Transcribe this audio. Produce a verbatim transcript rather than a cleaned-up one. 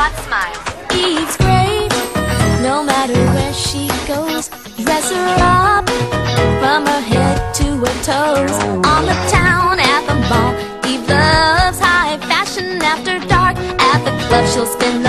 hot smile. Eve's great, no matter where she goes. Dress her up from her head to her toes. On the town, at the mall, Eve loves high fashion. After dark, at the club, she'll spend